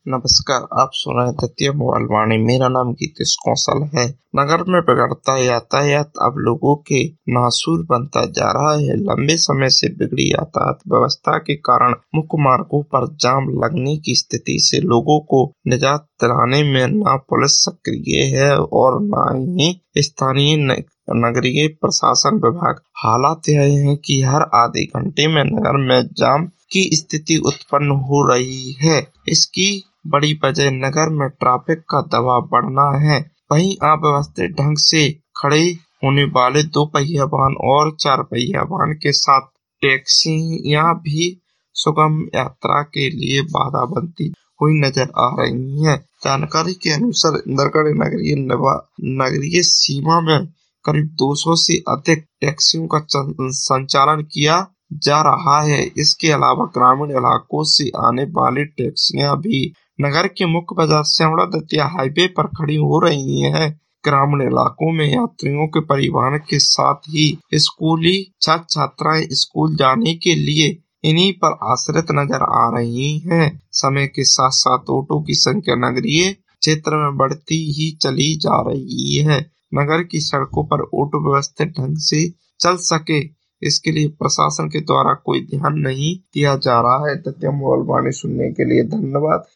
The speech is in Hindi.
नमस्कार, आप सुन रहे हैं तथ्य मोबाइल वाणी। मेरा नाम गीतेश कौशल है। नगर में बिगड़ता यातायात अब लोगों के नासूर बनता जा रहा है। लंबे समय से बिगड़ी यातायात व्यवस्था के कारण मुख्य मार्गों पर जाम लगने की स्थिति से लोगों को निजात दिलाने में न पुलिस सक्रिय है और न ही स्थानीय नगरीय प्रशासन विभाग। हालात यह है कि हर आधे घंटे में नगर में जाम की स्थिति उत्पन्न हो रही है। इसकी बड़ी वजह नगर में ट्रैफिक का दबाव बढ़ना है। वहीं अव्यवस्थित ढंग से खड़े होने वाले 2 पहिया वाहन और 4 पहिया वाहन के साथ टैक्सियां भी सुगम यात्रा के लिए बाधा बनती हुई नजर आ रही हैं। जानकारी के अनुसार इंदरगढ़ नगरीय सीमा में करीब 200 से अधिक टैक्सियों का संचालन किया जा रहा है। इसके अलावा ग्रामीण इलाकों से आने वाली टैक्सियां भी नगर के मुख्य बाजार श्यामला दत्तिया हाईवे पर खड़ी हो रही हैं। ग्रामीण इलाकों में यात्रियों के परिवहन के साथ ही स्कूली छात्र छात्राएं स्कूल जाने के लिए इन्हीं पर आश्रित नजर आ रही हैं। समय के साथ साथ ऑटो की संख्या नगरीय क्षेत्र में बढ़ती ही चली जा रही है। नगर की सड़कों पर ऑटो व्यवस्थित ढंग से चल सके, इसके लिए प्रशासन के द्वारा कोई ध्यान नहीं दिया जा रहा है। तथ्य मोबाइल वाणी सुनने के लिए धन्यवाद।